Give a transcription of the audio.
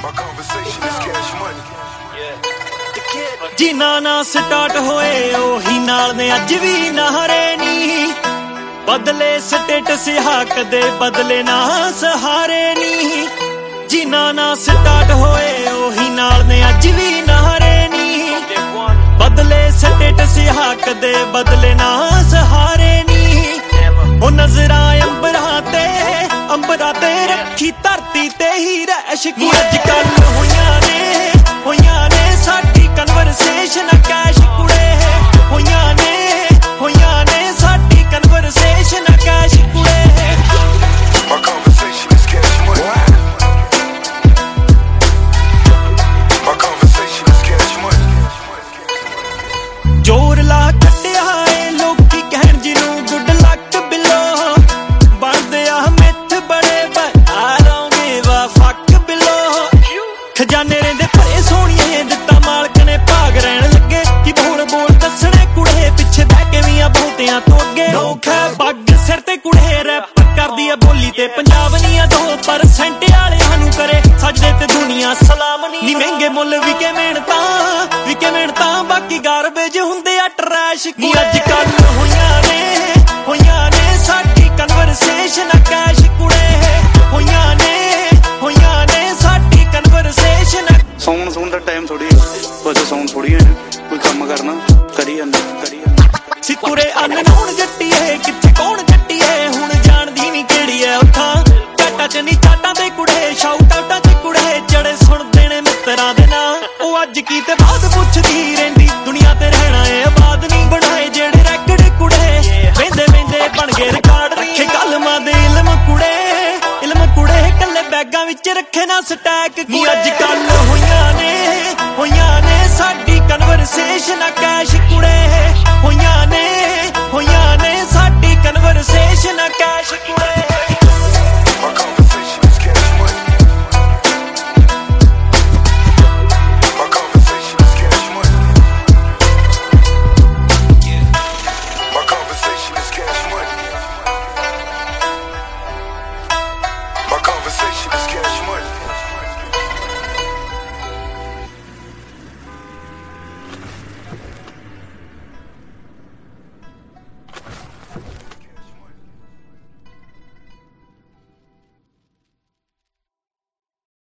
ਜਿਨ੍ਹਾਂ ਨਾਲ ਸਟਾਰਟ ਹੋਏ ਉਹੀ ਨਾਲ ਨੇ ਅੱਜ ਵੀ ਨਾਰੇ ਨੀ ਬਦਲੇ ਸਟੇਟਸ ਹਾਕ ਦੇ ਬਦਲੇ ਨਾ ਸਹਾਰੇ ਨੀ ਜਿਨ੍ਹਾਂ ਨਾਲ ਸਟਾਰਟ ਹੋਏ ਉਹੀ ਨਾਲ ਨੇ ਅੱਜ ਵੀ ਨਾਰੇ ਨੀ ਬਦਲੇ ਸਟੇਟਸ ਹਾਕ ਦੇ ਬਦਲੇ ਨਾ ਸਹਾਰੇ ਨੀ ਉਹ ਨਜ਼ਰਾਂ ਅੰਬਰਾਂ ਤੇ ਰੱਖੀ ਧਰਤੀ ਤੇ ਹੀ ਰਹਿਸ਼ ਕੀ ਅੱਜ ਕੱਲ ਹੋਈਆਂ ਨੇ ਸਾਡੀ ਕਨਵਰਸੇਸ਼ਨ ਕੈਸ਼ ਕੁੜੇ ਹੋਈਆਂ ਨੇ ਸਾਡੀ ਕਨਵਰਸੇਸ਼ਨ ਕੈਸ਼ ਕੁੜੇ My conversation is cash money. My conversation is cash money. ਜੋਰ ਲਾ ਕੱਟਿਆ ਏ ਲੋਕੀ ਕਹਿਣ ਜਿਹਨੂੰ ਗੁੱਡ ਲੱਕ ਬਿਲੋ ਬਣਦੇ ਆ ਮਿੱਥ ਬੜੇ I don't give a fuck ਬਿਲੋ ਖਜ਼ਾਨੇ ਰਹਿੰਦੇ ਭਰੇ ਸੋਹਣੀਏ ਦਿੱਤਾ ਮਾਲਕ ਨੇ ਭਾਗ ਰਹਿਣ ਲੱਗੇ ਕਿ ਬੋਲ ਦੱਸਣੇ ਕੁੜੇ ਪਿੱਛੇ ਬਹਿ ਕੇ ਵੀ ਆ ਬਹੁਤਿਆਂ ਤੋਂ ਅੱਗੇ ਲੋਕ ਹੈ ਬੱਗ ਸਿਰ ਤੇ ਕੁੜੇ ਰੈਪ ਕਰਦੀ ਆ ਬੋਲੀ ਤੇ ਪੰਜਾਬ ਨੀ ਆ 2% ਵਾਲਿਆਂ ਨੂੰ ਕਰੇ ਸਜਦੇ ਤੇ ਦੁਨੀਆ ਸਲਾਮ ਨੀ ਮਹਿੰਗੇ ਮੁੱਲ ਵਿਕੇ ਮਿਹਨਤਾਂ ਬਾਕੀ ਗਾਰਬੇਜ ਹੁੰਦੇ ਆ ਟਰੈਸ਼ ਕੀ ਅੱਜ ਕੱਲ ਹੋਈਆਂ ਨੇ ਸਾਡੀ ਕਨਵਰਸੇਸ਼ਨ ਕੈਸ਼ ਕੁੜੇ ਹੋਈਆਂ ਨੇ ਸਾਡੀ ਕਨਵਰਸੇਸ਼ਨ ਸੌਣ ਦਾ ਟਾਈਮ ਥੋੜੀ ਕੁਝ ਸੌਣ ਥੋੜੀ ਹੈ ਕੋਈ ਕੰਮ ਕਰਨਾ ਕਰੀ ਜਾਂਦਾ ਸਿੱਕੁਰੇ ਅਨਨੋਨ ਜੱਟੀਏ ਕਿੱਥੇ ਕੌਣ ਜੱਟੀਏ ਹੁਣ ਜਾਣਦੀ ਨੀ ਕਿਹੜੀ ਐ ਉੱਥਾਂ ਘਾਟਾਂ ਚ ਨੀ ਚਾਟਾਂ ਤੇ ਕੁੜੇ ਸ਼ਾਊਟ ਆਊਟਾਂ ਚ ਕੁੜੇ ਜੜੇ ਸੁਣਦੇ ਨੇ ਮਿੱਤਰਾਂ ਦੇ ਨਾਂ ਉਹ ਅੱਜ ਕੀ ਤੇ ਬਾਅਦ ਪੁੱਛਦੀ ਰਹਿੰਦੀ ਦੁਨੀਆ ਤੇ ਰਹਿਣਾ ਏ ਆਬਾਦ ਨੀ ਬਣਾਏ ਜਿਹੜੇ ਰੈਕਡ ਕੁੜੇ ਵੇਂਦੇ ਬਣ ਗਏ ਰਿਕਾਰਡ ਰੱਖੇ ਕਲਮਾਂ ਦੇ ਇਲਮ ਕੁੜੇ ਕੱਲੇ ਬੈਗਾਂ ਵਿੱਚ ਰੱਖੇ ਨਾ ਸਟੈਕ ਕੀ ਅੱਜ ਕੱਲ ਹੋਈਆਂ ਨੇ ਸਾਡੀ ਕਨਵਰਸੇਸ਼ਨ ਕੈਸ਼ ਕੁੜੇ ਹੋਈਆਂ ਨੇ ਸਾਡੀ ਕਨਵਰਸੇਸ਼ਨ